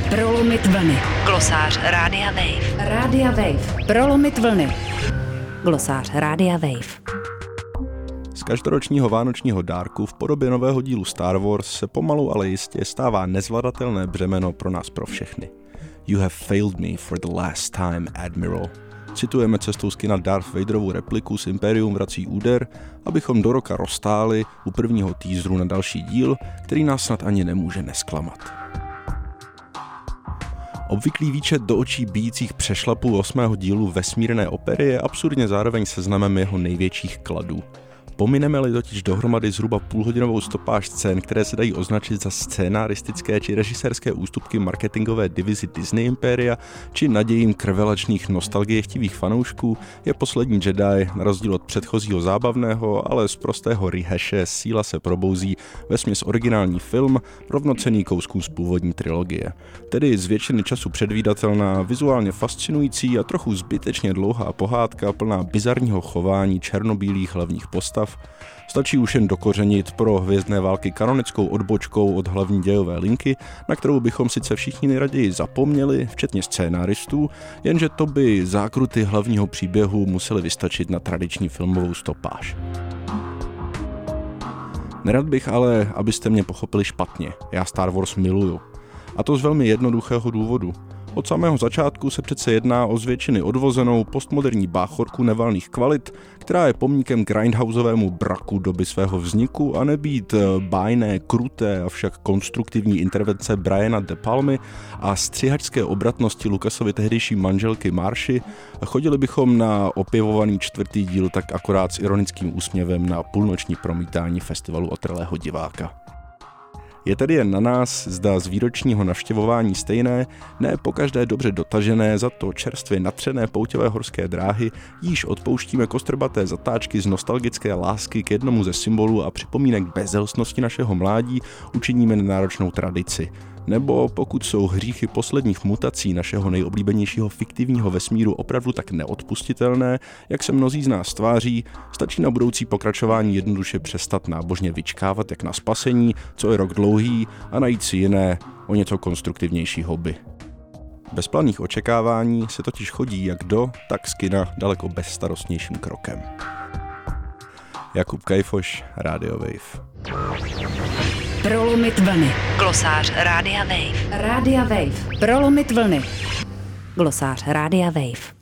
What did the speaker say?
Prolomit vlny. Glosář Rádia Wave. Rádia Wave. Prolomit vlny. Glosář Rádia Wave. Z každoročního vánočního dárku v podobě nového dílu Star Wars se pomalu, ale jistě stává nezvladatelné břemeno pro nás pro všechny. You have failed me for the last time, Admiral. Citujeme cestou z kina Darth Vaderovu repliku z Imperium vrací úder, abychom do roka roztáli u prvního teaseru na další díl, který nás snad ani nemůže nesklamat. Obvyklý výčet do očí bijících přešlapů 8. dílu vesmírné opery je absurdně zároveň seznamem jeho největších kladů. Pomineme-li totiž dohromady zhruba půlhodinovou stopáž scén, které se dají označit za scénaristické či režisérské ústupky marketingové divizi Disney Imperia, či nadějím krvelačných nostalgiechtivých fanoušků, je Poslední Jedi, na rozdíl od předchozího zábavného, ale z prostého rehashe síla se probouzí, vesměs originální film, rovnocenný kouskům z původní trilogie. Tedy z většiny času předvídatelná, vizuálně fascinující a trochu zbytečně dlouhá pohádka plná bizarního chování černobílých hlavních postav. Stačí už jen dokořenit pro Hvězdné války kanonickou odbočkou od hlavní dějové linky, na kterou bychom sice všichni nejraději zapomněli, včetně scénáristů, jenže to by zákruty hlavního příběhu musely vystačit na tradiční filmovou stopáž. Nerad bych ale, abyste mě pochopili špatně, já Star Wars miluju. A to z velmi jednoduchého důvodu. Od samého začátku se přece jedná o z většiny odvozenou postmoderní báchorku nevalných kvalit, která je pomníkem grindhouseovému braku doby svého vzniku a nebýt bájné, kruté, avšak konstruktivní intervence Briana De Palmy a střihačské obratnosti Lucasovy tehdejší manželky Marshi, chodili bychom na opěvovaný 4. díl tak akorát s ironickým úsměvem na půlnoční promítání festivalu otrlého diváka. Je tedy jen na nás, zda z výročního navštěvování stejné, ne pokaždé dobře dotažené, za to čerstvě natřené pouťové horské dráhy, již odpouštíme kostrbaté zatáčky z nostalgické lásky k jednomu ze symbolů a připomínek bezelstnosti našeho mládí, učiníme nenáročnou tradici. Nebo pokud jsou hříchy posledních mutací našeho nejoblíbenějšího fiktivního vesmíru opravdu tak neodpustitelné, jak se mnozí z nás tváří, stačí na budoucí pokračování jednoduše přestat nábožně vyčkávat jak na spasení, co je rok dlouhý, a najít si jiné, o něco konstruktivnější hobby. Bez planných očekávání se totiž chodí jak do, tak z kina daleko bezstarostnějším krokem. Jakub Kajfoš, Radio Wave. Prolomit vlny. Glosář Rádia Wave. Rádia Wave. Prolomit vlny. Glosář Rádia Wave.